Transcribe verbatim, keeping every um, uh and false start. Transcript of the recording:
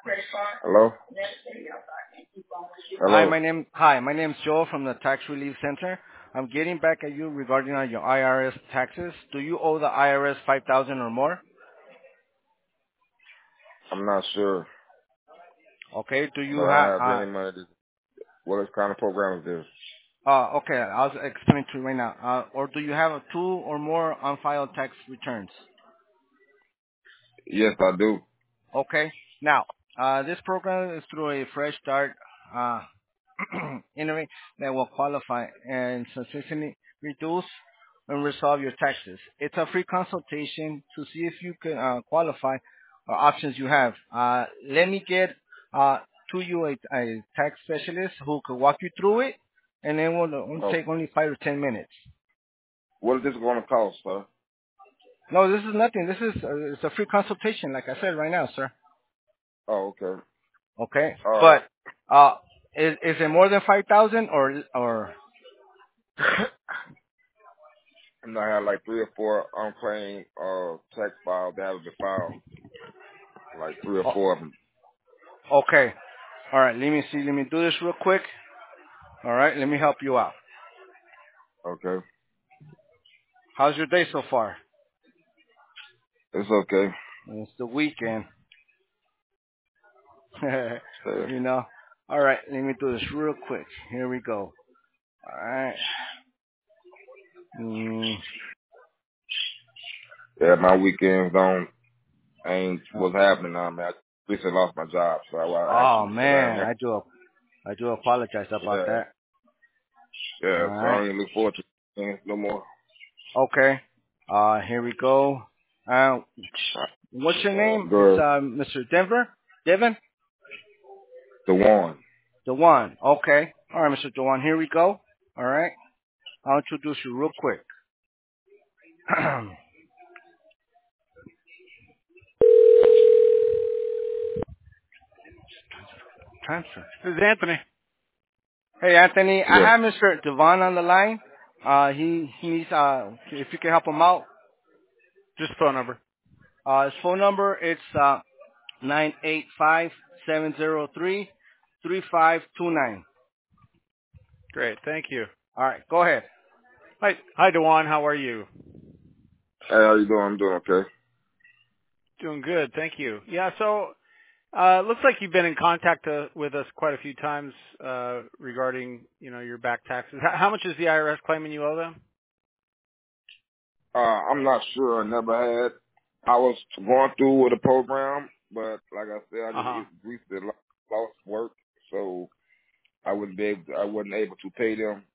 Hello? Hi, Hello? my name hi, my name's Joe from the Tax Relief Center. I'm getting back at you regarding on your I R S taxes. Do you owe the I R S five thousand or more? I'm not sure, Okay. Do but you I don't have have uh any money. To, what kind of program is this? uh okay, I'll explain to you right now. Uh or do you have a two or more unfiled tax returns? Yes, I do. Okay. Now, uh this program is through a fresh start uh entry that will qualify and substantially reduce and resolve your taxes. It's a free consultation to see if you can uh, qualify or options you have. Uh, let me get uh, to you a, a tax specialist who could walk you through it, and then we'll, we'll Oh, take only five or ten minutes. what is this going to cost, sir? No, this is nothing. This is uh, it's a free consultation, like I said right now, sir. Oh, okay. Okay, All right. but uh, is is it more than five thousand or or And I have like three or four unclaimed uh, tax files that haven't been filed. Like three or oh, four of them. okay? All right, let me see. Let me do this real quick. All right, let me help you out. Okay. How's your day so far? It's okay. It's the weekend. So, you know. All right, let me do this real quick. Here we go. All right. Mm. yeah, my weekends don't, ain't what's happening now, man. I recently lost my job, so I, I Oh actually sit down man, there. I do. I do apologize about Yeah. that. All Yeah, so I right. don't even look forward to things no more. Okay. Uh, here we go. Uh, what's your name? It's Good. uh, Mister Denver. Devin. The one. Dewan. Okay. All right, Mister Dewan. Here we go. All right. I'll introduce you real quick. Transfer. This is Anthony. Hey, Anthony. I Yeah. have Mister Devon on the line. Uh, he he needs uh, if you can help him out. Just phone number. Uh, his phone number it's uh nine eight five seven zero three three five two nine. Great. Thank you. All right, go ahead. Hi, hi, Dewan. How are you? Hey, how you doing? I'm doing okay. Doing good. Thank you. Yeah. So, uh, looks like you've been in contact uh, with us quite a few times uh, regarding, you know, your back taxes. How, how much is the I R S claiming you owe them? Uh, I'm not sure. I never had. I was going through with a program, but like I said, I Uh just huh. recently lo- lost work, so I wouldn't be able. To, I wasn't able to pay them.